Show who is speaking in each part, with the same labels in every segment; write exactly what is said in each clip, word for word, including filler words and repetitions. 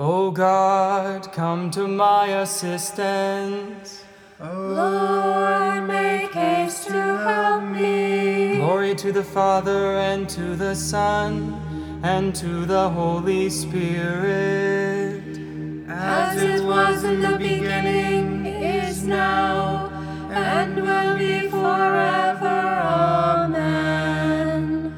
Speaker 1: O God, come to my assistance.
Speaker 2: Lord, make haste to help me.
Speaker 1: Glory to the Father, and to the Son, and to the Holy Spirit.
Speaker 2: As it was in the beginning, is now, and will be forever. Amen.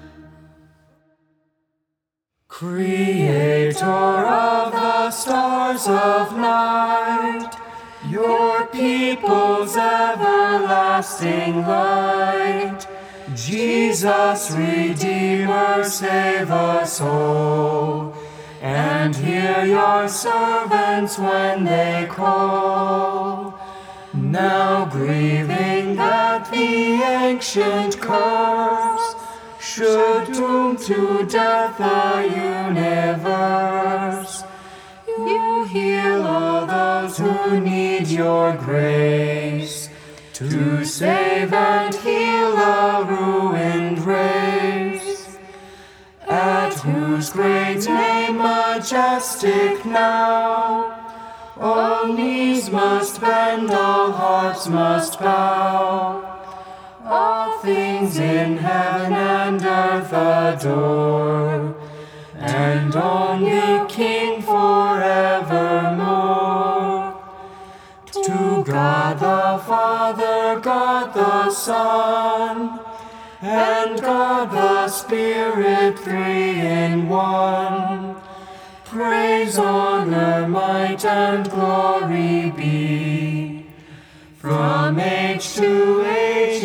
Speaker 1: Creator of the stars of night, your people's everlasting light, Jesus, Redeemer, save us all, and hear your servants when they call. Now grieving that the ancient curse should doom to death the universe, you heal all those who need your grace, to save and heal a ruined race, at whose great name majestic now all knees must bend, all hearts must bow, all things in heaven and earth adore, and only King forevermore. To God the Father, God the Son, and God the Spirit, three in one, praise, honor, might, and glory be, from age to age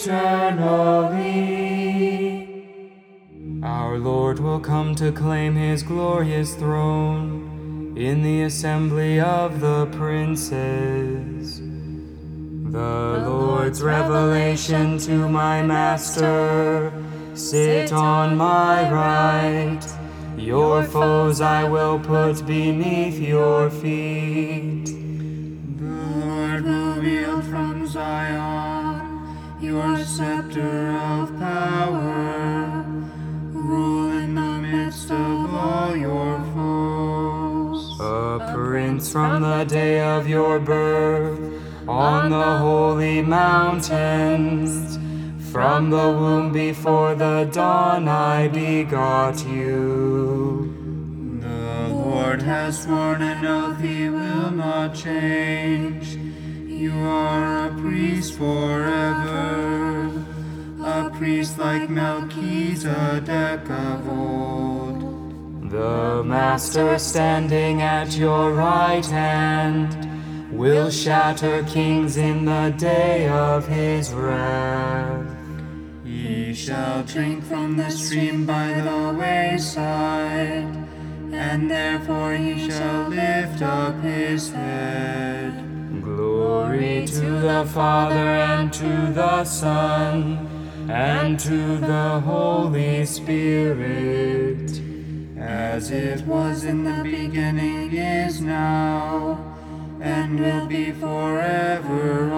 Speaker 1: eternally. Our Lord will come to claim his glorious throne in the assembly of the princes. The Lord's revelation to my Master, sit on my right. Your foes I will put beneath your feet.
Speaker 2: The Lord will wield from Zion your scepter of power, rule in the midst of all your foes.
Speaker 1: A prince from the day of your birth, on the holy mountains, from the womb before the dawn I begot you.
Speaker 2: The Lord has sworn an oath he will not change. You are a priest forever, a priest like Melchizedek of old.
Speaker 1: The Master standing at your right hand will shatter kings in the day of his wrath.
Speaker 2: He shall drink from the stream by the wayside, and therefore he shall lift up his head.
Speaker 1: Glory to the Father, and to the Son, and to the Holy Spirit,
Speaker 2: as it was in the beginning, is now, and will be forever.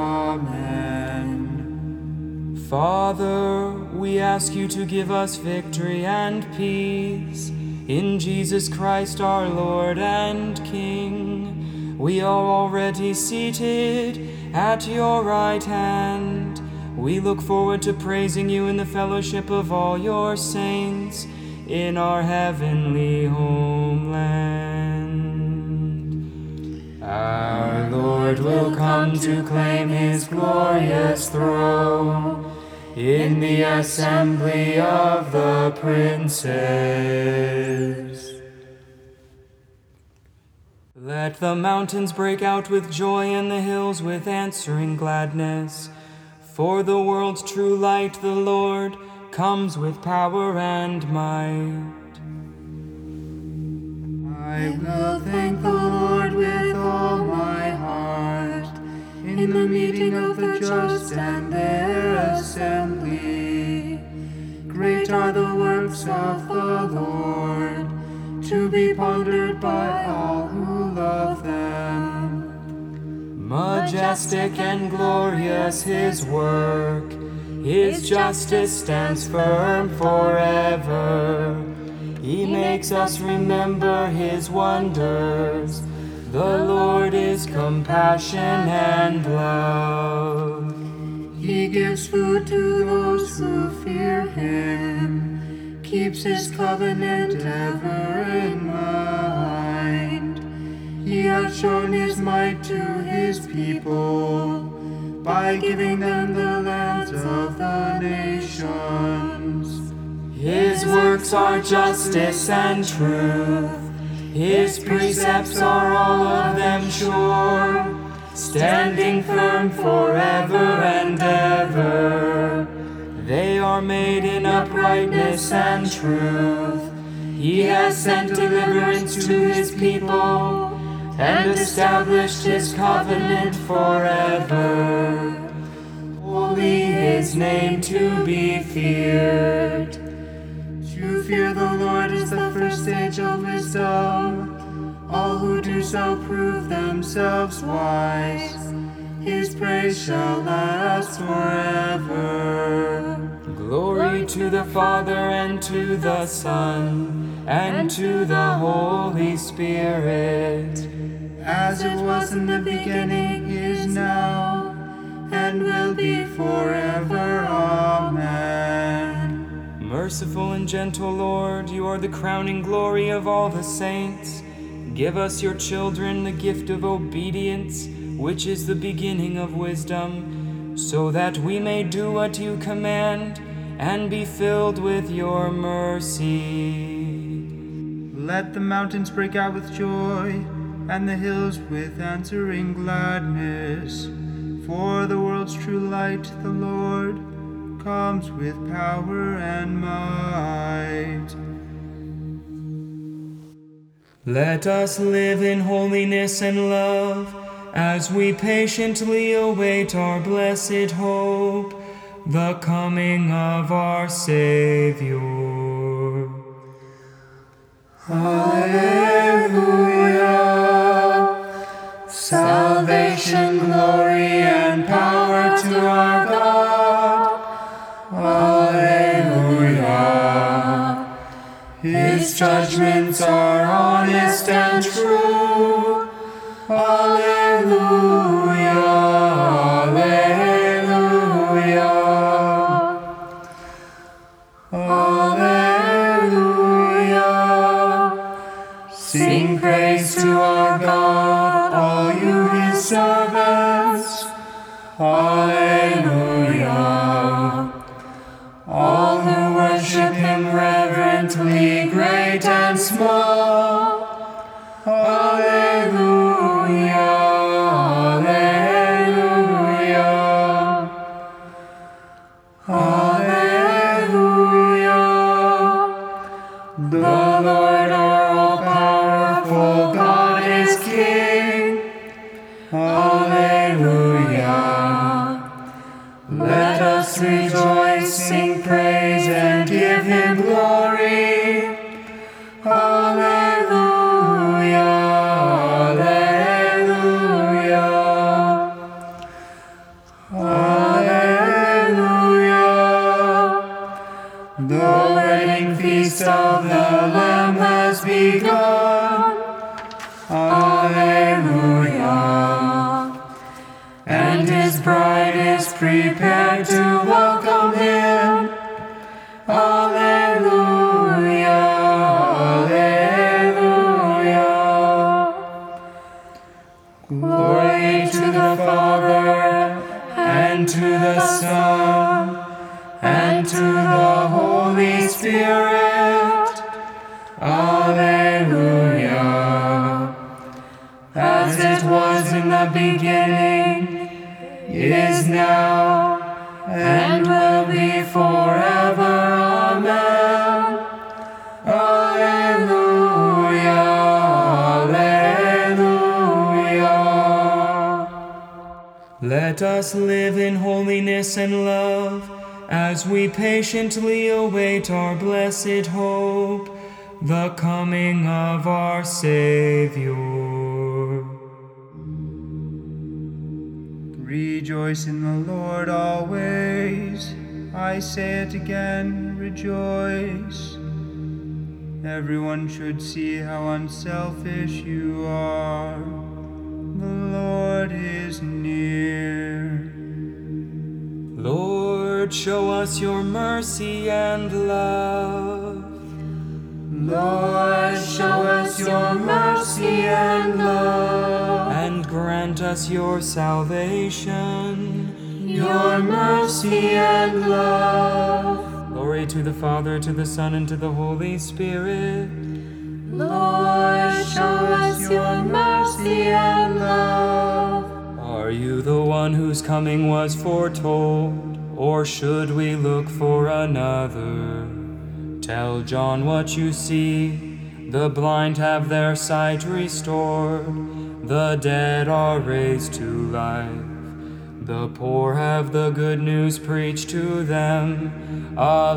Speaker 2: Amen.
Speaker 1: Father, we ask you to give us victory and peace in Jesus Christ our Lord and King. We are already seated at your right hand. We look forward to praising you in the fellowship of all your saints in our heavenly homeland. Our Lord will come to claim his glorious throne in the assembly of the princes. Let the mountains break out with joy and the hills with answering gladness. For the world's true light, the Lord, comes with power and might.
Speaker 2: I will thank the Lord with all my heart in the meeting of the just and their assembly. Great are the works of the Lord, to be pondered by all who love them.
Speaker 1: Majestic and glorious his work, his justice stands firm forever. He makes us remember his wonders. The Lord is compassion and love.
Speaker 2: He gives food to those who fear him, keeps his covenant ever in mind. He has shown his might to his people by giving them the lands of the nations.
Speaker 1: His works are justice and truth. His precepts are all of them sure, standing firm forever and ever. They are made in uprightness and truth. He has sent deliverance to his people and established his covenant forever. Holy his name to be feared.
Speaker 2: To fear the Lord is the first stage of wisdom. All who do so prove themselves wise. His praise shall last forever.
Speaker 1: Glory to the Father and to the Son and to the Holy Spirit.
Speaker 2: As it was in the beginning, is now, and will be forever. Amen.
Speaker 1: Merciful and gentle Lord, you are the crowning glory of all the saints. Give us, your children, the gift of obedience, which is the beginning of wisdom, so that we may do what you command and be filled with your mercy.
Speaker 2: Let the mountains break out with joy, and the hills with answering gladness. For the world's true light, the Lord, comes with power and might.
Speaker 1: Let us live in holiness and love, as we patiently await our blessed hope, the coming of our Savior.
Speaker 2: Hallelujah! Salvation, glory, and power to our God. Hallelujah! His judgments are honest and true. Hallelujah! Hallelujah! Hallelujah! Sing praise to our God, all you his servants. Hallelujah! All who worship him reverently, great and small. Hallelujah! Hallelujah! Hallelujah! The Lord our all-powerful God is King. Hallelujah! Let us rejoice, sing praise, and give him glory. Hallelujah! Hallelujah! Hallelujah! The wedding feast of the Lamb has begun. Hallelujah! And his bride is prepared to welcome him. Hallelujah! Hallelujah! Glory to the Father, and to the Son, and to the Holy Spirit. Hallelujah! As it was in the beginning, is now, and will be forever. Amen. Alleluia, alleluia.
Speaker 1: Let us live in holiness and love, as we patiently await our blessed hope, the coming of our Savior.
Speaker 2: Rejoice in the Lord always. I say it again, rejoice. everyone should see how unselfish you are. The Lord is near.
Speaker 1: Lord, show us your mercy and love.
Speaker 2: Lord, show us your mercy and love.
Speaker 1: And grant us your salvation.
Speaker 2: Your mercy and love.
Speaker 1: Glory to the Father, to the Son, and to the Holy Spirit.
Speaker 2: Lord, show us your mercy and love.
Speaker 1: Are you the one whose coming was foretold, or should we look for another? Tell John what you see. The blind have their sight restored, the dead are raised to life. The poor have the good news preached to them.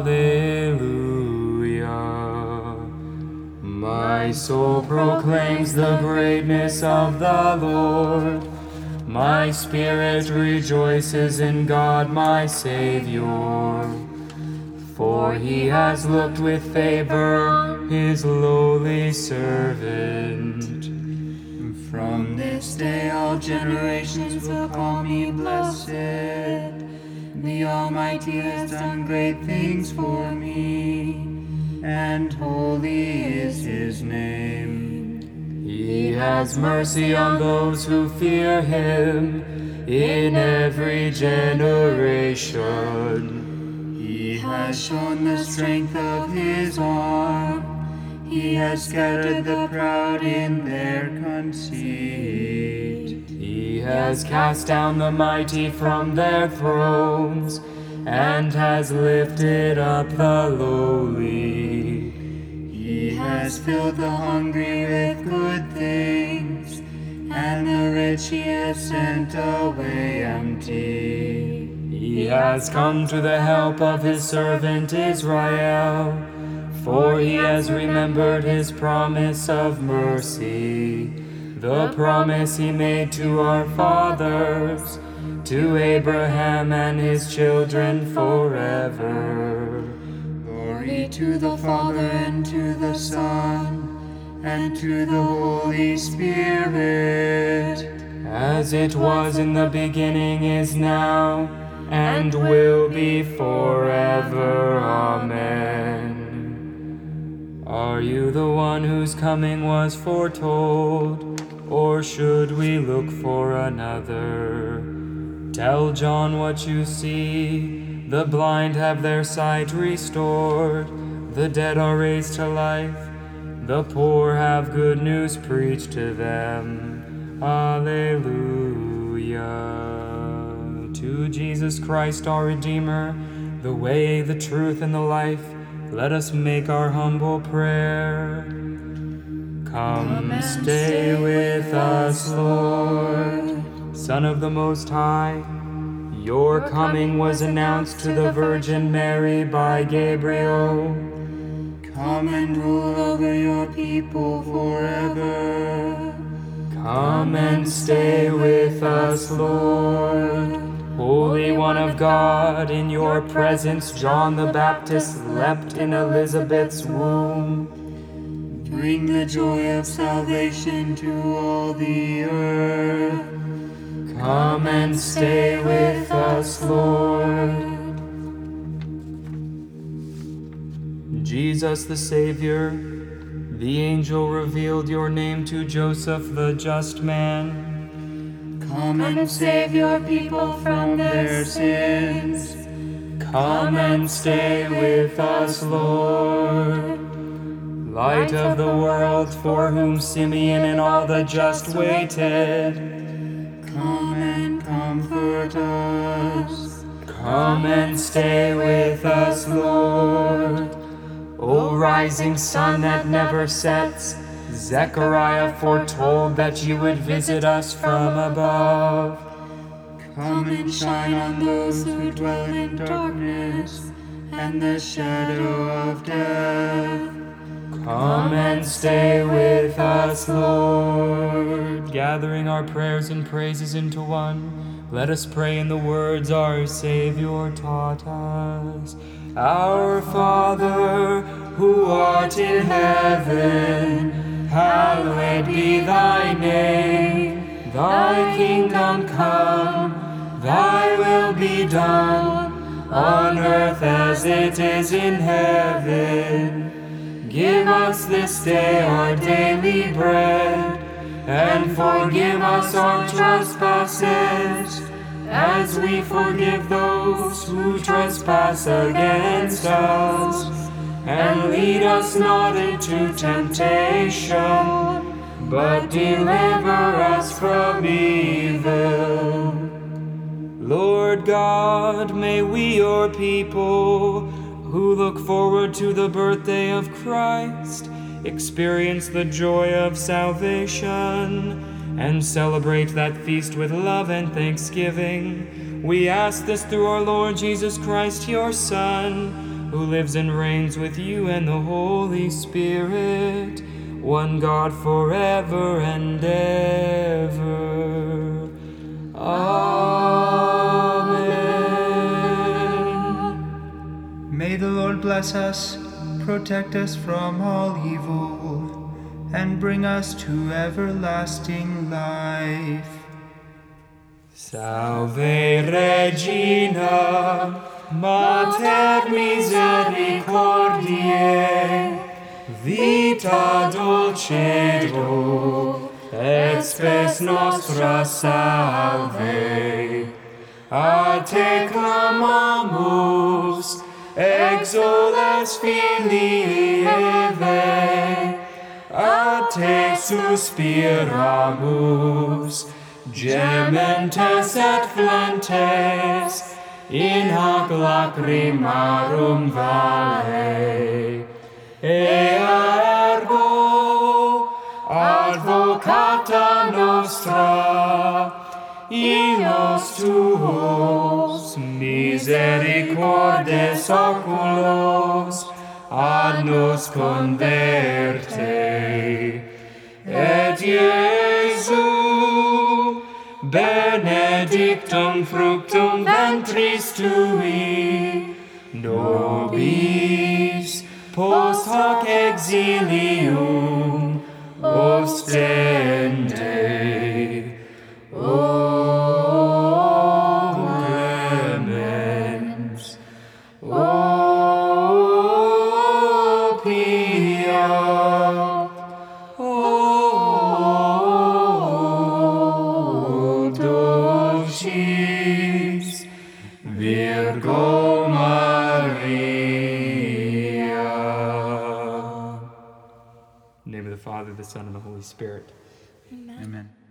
Speaker 1: Alleluia. My soul proclaims the greatness of the Lord. My spirit rejoices in God my Savior. For he has looked with favor on his lowly servant.
Speaker 2: From this day all generations will call me blessed. The Almighty has done great things for me, and holy is his name.
Speaker 1: He has mercy on those who fear him in every generation.
Speaker 2: He has shown the strength of his arm. He has scattered the proud in their conceit.
Speaker 1: He has cast down the mighty from their thrones, and has lifted up the lowly.
Speaker 2: He has filled the hungry with good things, and the rich he has sent away empty.
Speaker 1: He has come to the help of his servant Israel, for he has remembered his promise of mercy, the promise he made to our fathers, to Abraham and his children forever.
Speaker 2: Glory to the Father, and to the Son, and to the Holy Spirit,
Speaker 1: as it was in the beginning, is now, and will be forever. Amen. Are you the one whose coming was foretold, or should we look for another? Tell John what you see. The blind have their sight restored, the dead are raised to life, the poor have good news preached to them. Alleluia. To Jesus Christ our Redeemer, the way, the truth, and the life, let us make our humble prayer. Come, stay with us, Lord. Son of the Most High, your coming was announced to the Virgin Mary by Gabriel.
Speaker 2: come and rule over your people forever.
Speaker 1: Come and stay with us, Lord. Holy One of God, in your presence John the Baptist leapt in Elizabeth's womb.
Speaker 2: Bring the joy of salvation to all the earth.
Speaker 1: Come and stay with us, Lord. Jesus the Savior, the angel revealed your name to Joseph the just man.
Speaker 2: Come and save your people from their sins.
Speaker 1: Come and stay with us, Lord. Light of the world, for whom Simeon and all the just waited.
Speaker 2: Come and comfort us.
Speaker 1: Come and stay with us, Lord. O rising sun that never sets, Zechariah foretold that you would visit us from above.
Speaker 2: Come and shine on those who dwell in darkness and the shadow of death.
Speaker 1: Come and stay with us, Lord. Gathering our prayers and praises into one, let us pray in the words our Savior taught us. Our Father, who art in heaven, hallowed be thy name. Thy kingdom come, thy will be done, on earth as it is in heaven. Give us this day our daily bread, and forgive us our trespasses, as we forgive those who trespass against us. And lead us not into temptation, but deliver us from evil. Lord God, may we, your people, who look forward to the birthday of Christ, experience the joy of salvation, and celebrate that feast with love and thanksgiving. We ask this through our Lord Jesus Christ, your Son, who lives and reigns with you and the Holy Spirit, one God forever and ever. Amen.
Speaker 2: May the Lord bless us, protect us from all evil, and bring us to everlasting life.
Speaker 1: Salve Regina, Mater misericordiae, vita dulcedo, et spes nostra salve. A te clamamus, exules Filii Eve, a te suspiramus, gementes et flentes, in hac lacrimarum vale. Ea ergo, advocata nostra, illos tuos, misericordes oculos, ad nos converte. Et Iesu, benedictum fructum ventris tui, nobis post hoc exilium ostende. O clemens, O pia, O dulcis Virgo Maria. In the name of the Father, the Son, and the Holy Spirit.
Speaker 3: Amen.
Speaker 2: Amen.